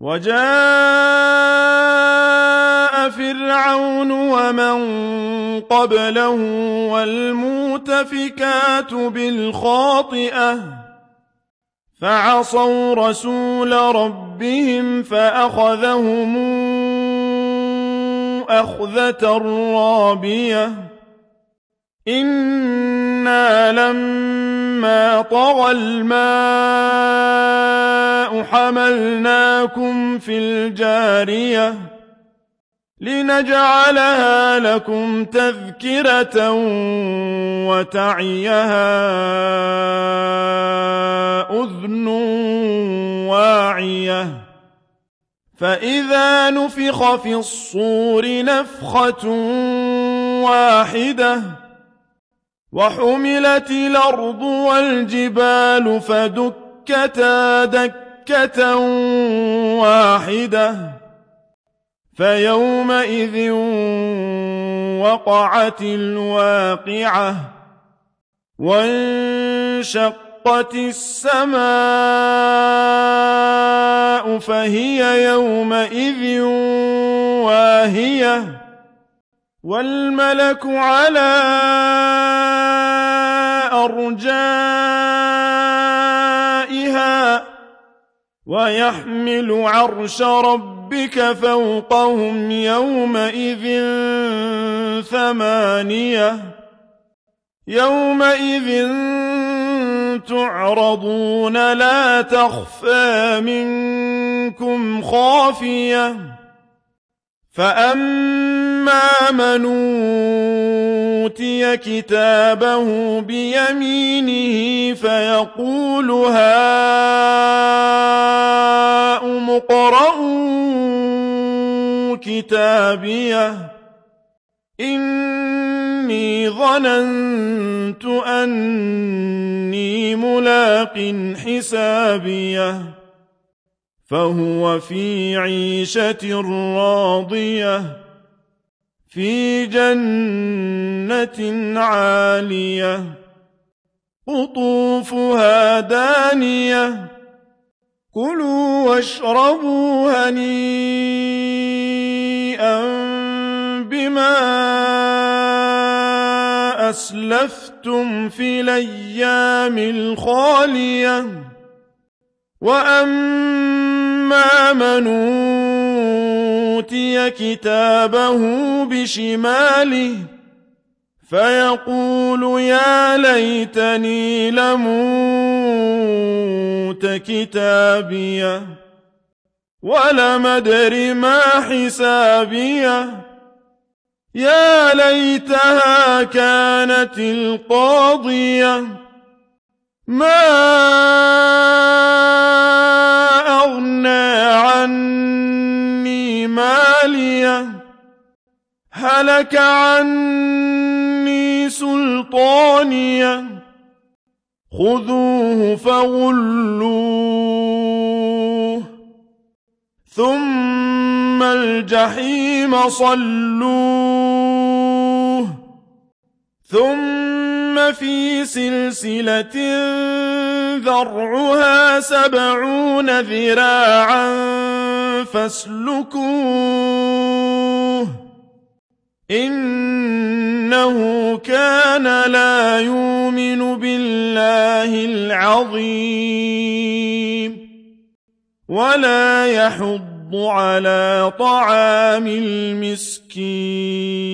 وجاء فرعون ومن قبله والمؤتفكات بالخاطئة فعصوا رسول ربهم فأخذهم أخذة رابية إنا لما طغى الماء حملناكم في الجارية لنجعلها لكم تذكرة وتعيها أذن واعية فإذا نفخ في الصور نفخة واحدة وحملت الأرض والجبال فدكتا دكة واحدة فيومئذ وقعت الواقعة وانشقت السماء فهي يومئذ واهية والملك على أرجائها ويحمل عرش ربك فوقهم يومئذ ثمانية يومئذ تعرضون لا تخفى منكم خافية فأما من أوتي كتابه بيمينه فيقول هاؤم اقرءوا كتابيه إني ظننت أني ملاق حسابيه فهو في عيشة راضية في جنة عالية قطوفها دانية كلوا واشربوا هنيئا بما أسلفتم في الأيام الخالية وأما من أوتي كتابه بشماله فيقول يا ليتني لموت كتابيه ولم أدر ما حسابيه يا ليتها كانت القاضية ما أغنى عني ماليه هلك عني سلطانيه خذوه فغلوه ثم الجحيم صلوه ثم في سلسلة ذرعها 70 ذراعا فاسلكوه إنه كان لا يؤمن بالله العظيم ولا يحض على طعام المسكين